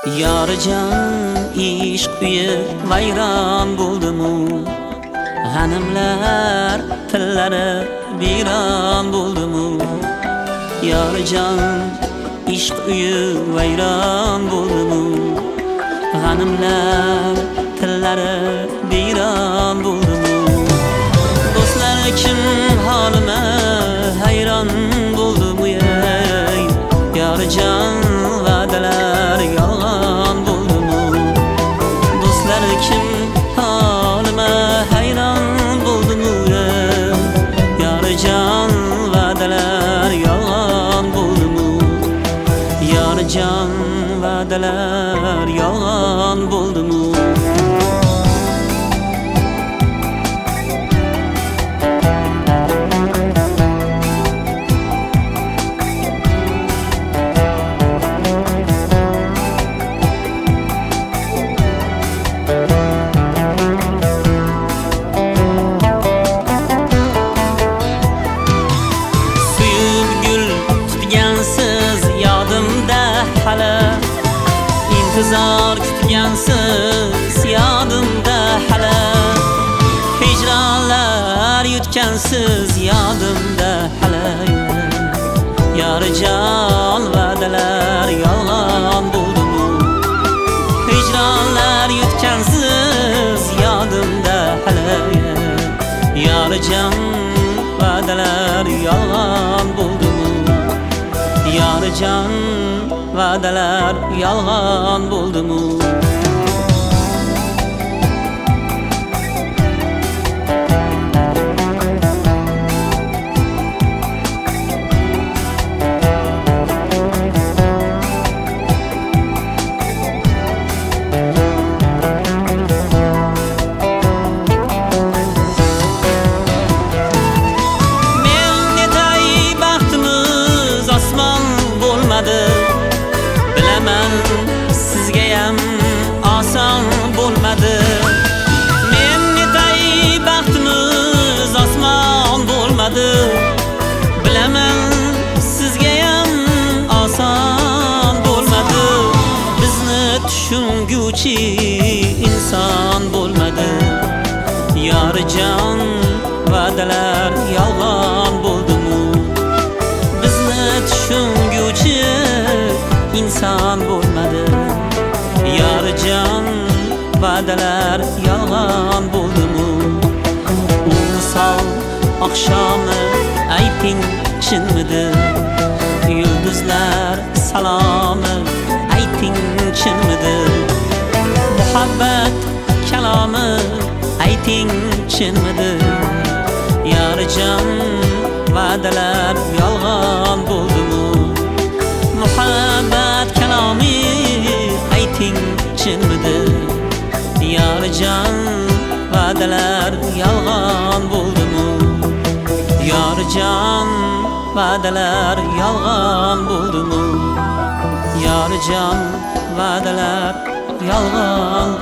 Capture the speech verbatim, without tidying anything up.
Yorijon ishq uyi vayron bo'ldimu, g'animlar tillari vayron bo'ldimu. Yorijon ishq uyi vayron bo'ldimu, g'animlar tillari vayron bo'ldimu. Do'stlar kim holima hayron bo'ldimu, ey Yorijon va'dalar yolg'on bo'ldimu. Do'stlar kim holima hayron bo'ldimu, ey Yorijon va'dalar yolg'on bo'ldimu. Yorijon va'dalar yolg'on bo'ldimu. İntizar kutgansiz yodimda hali, hijronlar yutgansiz yodimda hali. Yorijon va'dalar yolg'on bo'ldimu, hijronlar yutgansiz yodimda hali. Yorijon va'dalar yolg'on bo'ldimu, Yorijon va'dalar yolg'on bo'ldimu. Men netay baxtimiz osmon bo'lmadi, bilaman sizgayam oson bo'lmadi. Men netay baxtimiz osmon bo'lmadi, bilaman sizgayam oson bo'lmadi. Bizni tushunguvchi inson bo'lmadi. Yorijon va'dalar yolg'on bo'ldimu, bizni tushunguvchi inson bo'lmadi. Yorijon va'dalar yolg'on bo'ldimu. U misol oqshomi ayting chinmidi, yulduzlar salomi ayting chinmidi, muhabbat kalomi ayting chinmidi. Yorijon va'dalar yolg'on bo'ldimu, muhabbat kalomi ayting chinmidi. Yorijon va'dalar yolg'on bo'ldimu, Yorijon va'dalar yolg'on bo'ldimu. Yorijon va'dalar yolg'on